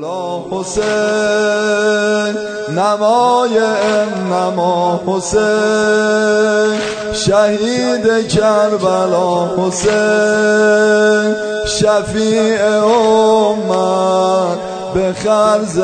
مولا حسین نمای انما حسین شهید کربلا حسین شفیع امت به خرز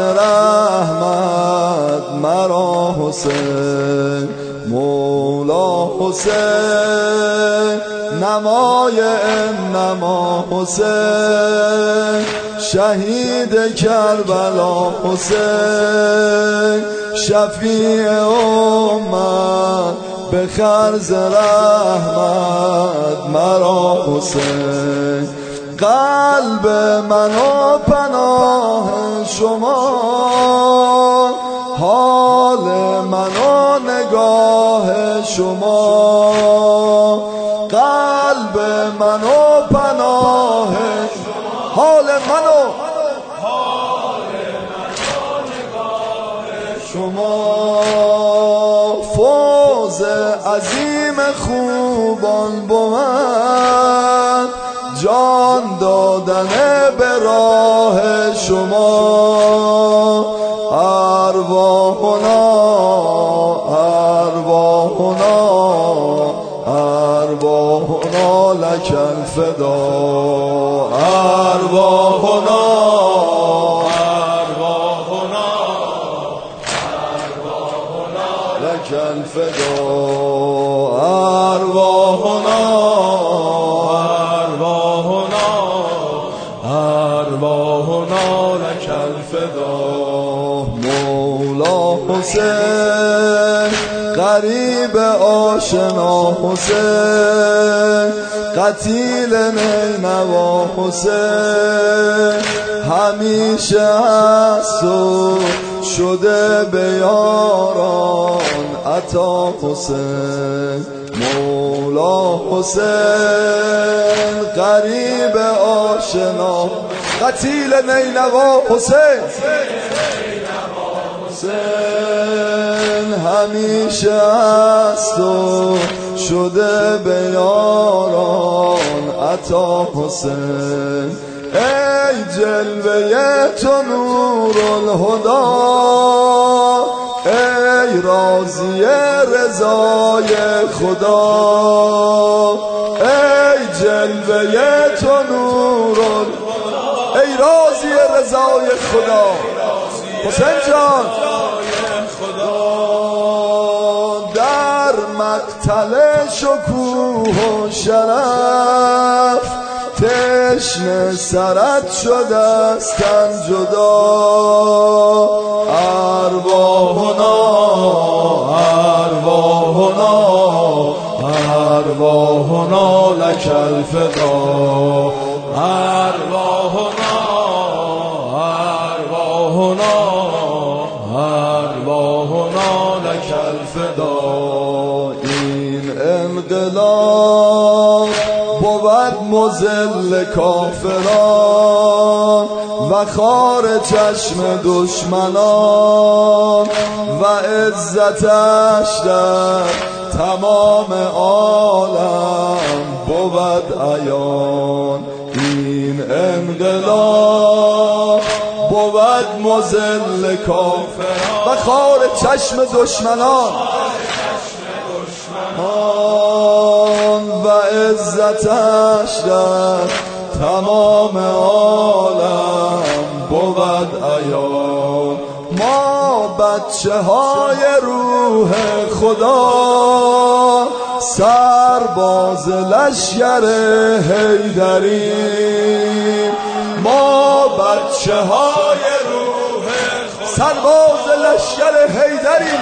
رحمت مرا حسین مولا حسین نمای انما حسین شهید کربلا حسین شفیع امت به خرز رحمت مرا حسین قلب من و پناه شما حال من و نگاه شما قلب من و پناه حال من و نگاه شما فوز عظیم خوبان بود جان دادن به راه شما ارواحنا لک الفدا ارواحنا لک الفدا ارواحنا لک الفدا مولا حسین غریب آشنا حسین قتیل نینوا حسین همیشه هست و شده به یاران عطا حسین مولا حسین غریب آشنا قتیل نینوا حسین همیشه هست و شده به یاران عطا حسین ای جلوه تو نور الهدا ای راضی رضای خدا ای جلوه تو نور ای راضی رضای خدا حسین جان در مقتل شکوه و شرف تشنه سرت شده است تن جدا ارواحنا لک الفدا ارواحنا لک الفدا این انقلاب بود مذل کافران و خار چشم دشمنان و عزتش در تمام عالم بود عیان این انقلاب بود مذل کافران و خار چشم دشمنان و عزتش در تمام عالم بود عیان ما بچه های روح خدا سرباز لشکر حیدری ما بچه های روح خدا سرباز لشکر حیدری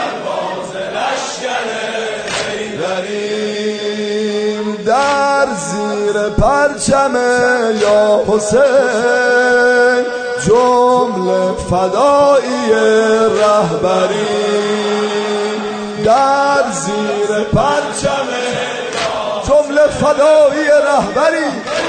در زیر پرچم یا حسین جمله فدایی رهبری در زیر پرچم جمله فدایی رهبری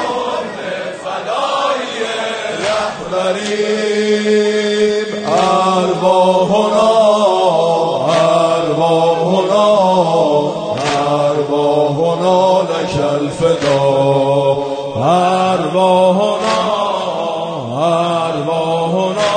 ارواحنا لک الفدا ارواحنا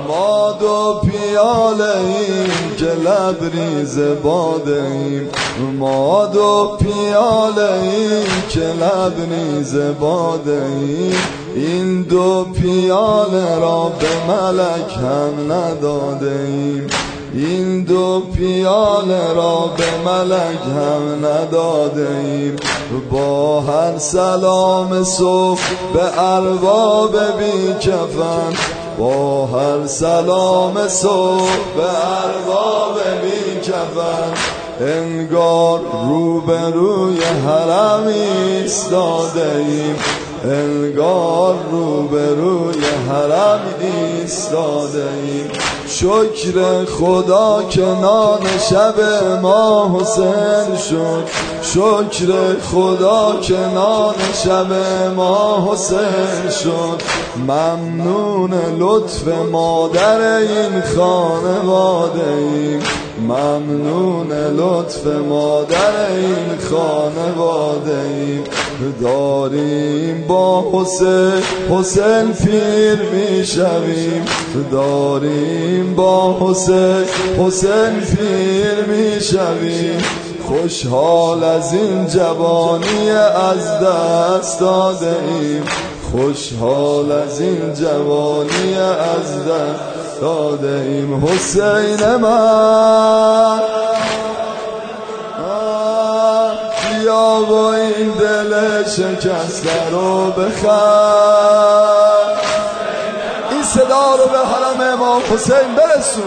ما دو پیاله ایم که لبریز باده ایم، ما دو پیاله ایم که لبریز باده ایم. این دو پیاله را به ملک هم نداده ایم، این دو پیاله را به ملک هم نداده ایم. با هر سلام صبح به ارباب بی کفن، با هر سلام صبح به ارباب بی کفن، انگار روبروی حرم ایستاده ایم، انگار روبروی حرم ایستاده ایم. شکر خدا که نان شب ما حسین شد، شکر خدا که نان شب ما حسین شد. ممنون لطف مادر این خانواده ایم، ممنون لطف مادر این خانواده ایم. داریم با حسین پیر میشویم، داریم با حسین پیر میشویم. خوشحال از این جوانی از دست داده ایم، خوشحال از این جوانی از دست داده ایم. حسین من بیا و این دل شکسته رو بخر، این صدا رو به حرم امام حسین برسون.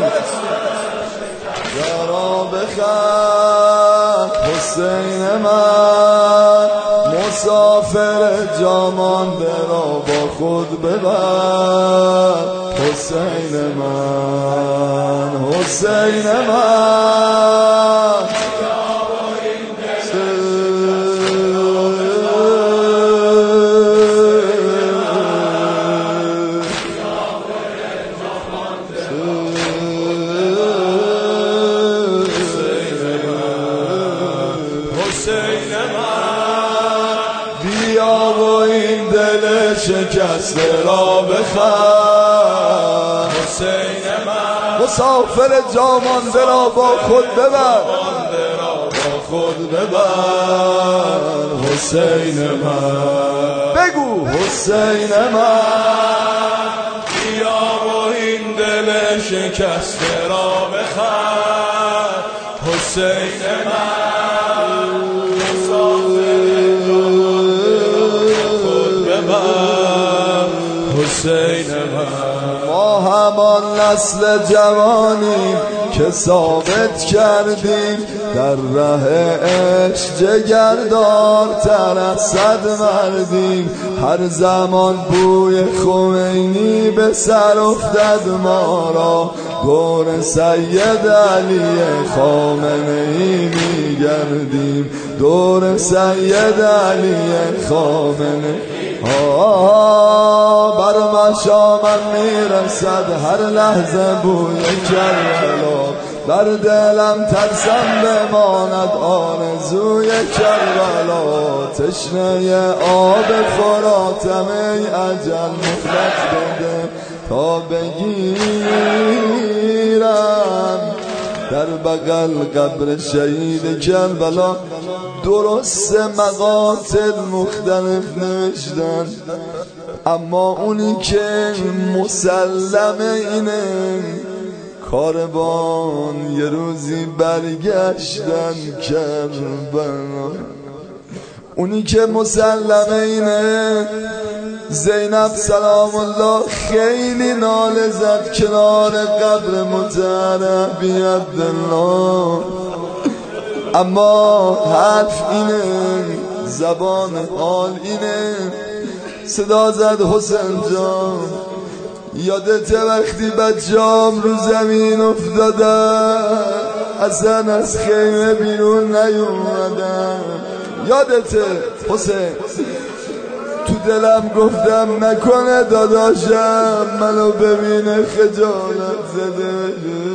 را بخر حسین من، مسافر جامانده را با خود ببر. حسین من، حسین من، بیا و این دل شکسته را بخر. حسین من، مسافر جامانده را با خود ببر، خود ببر. حسین من، بگو حسین من، بیا و این دل شکسته را بخر. حسین من، حسین من. ما همان نسل جوانیم که ثابت کردیم در ره عشق جگردارتر از صد مردیم. هر زمان بوی خمینی به سر افتد ما را، دور سید علی خامنه ای میگردیم، دور سید علی خامنه. بر مشامم میرسد هر لحظه بوی کربلا، بر دلم ترسم بماند آرزوی کربلا. تشنه آب فراتم ای اجل مهلت بده تا بگیرم در بغل قبر شهید کربلا. درست مقاتل مختلف نوشتن، اما اونی که مسلمه اینه کاروان یه روزی برگشتن کربلا. اونی که مسلمه اینه زینب سلام الله خیلی ناله زد کنار قبر مطهر بی عبدالله، اما حرف اینه، زبان حال اینه. صدا زد حسین جان یادت وقتی بچه‌ام رو زمین افتادن اصلا از خیمه بیرون نیومدن؟ یادته حسین؟ تو دلم گفتم نکنه داداشم منو ببینه خجالت زده،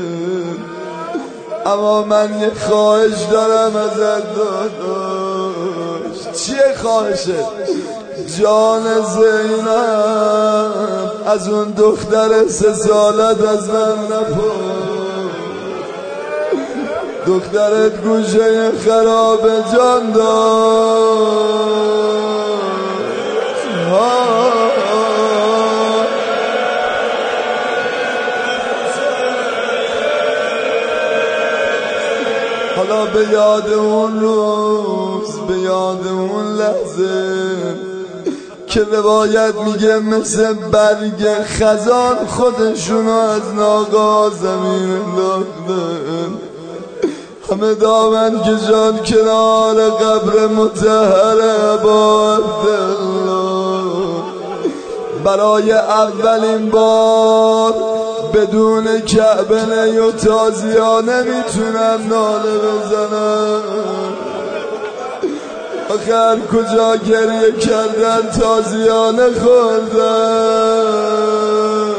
اما من یه خواهش دارم ازت داداش. چیه خواهشت؟ جان زینب از اون دختر 3 سالت از من نپرس، دخترت گوشه خراب جان داشت. حالا به یاد اون روز، به یاد اون لحظه که روایت میگه مثل برگ خزان خودشونو از ناگاه زمین انداختن، همه دامن کشان کنار قبر مطهر ابا عبدالله. برای اولین بار بدون کعبه و تازیا نمیتونن ناله بزنن. آخر کجا گریه کردن تازیانه خوردن.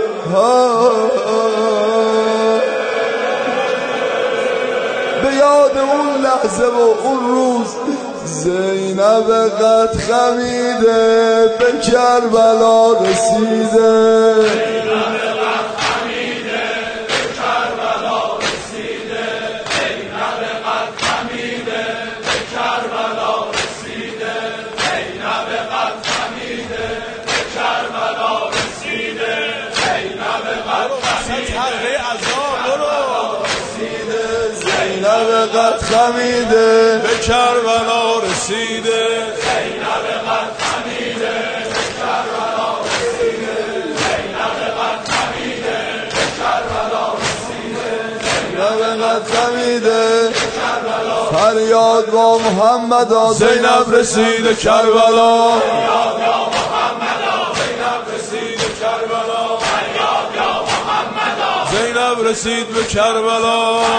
به یاد اون لحظه و اون روز زینب قد خمیده به کربلا رسیده. زینب قد خمیده به کربلا رسیده. زینب قد خمیده به کربلا رسیده. زینب قد خمیده به کربلا رسیده. زینب قد خمیده به کربلا. فریاد با محمدا زینب رسید کربلا. فریاد یا محمدا زینب رسید کربلا. فریاد یا محمدا زینب رسید به کربلا.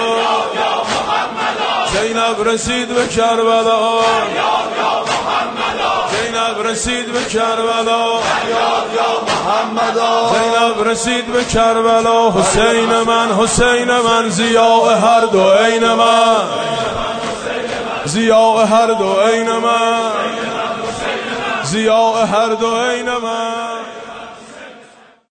زینب رسید به کربلا. زینب رسید به کربلا. زینب رسید به کربلا. حسین من، حسین من، ضیاء هر دو عین من، ضیاء هر دو عین من، ضیاء هر دو عین من.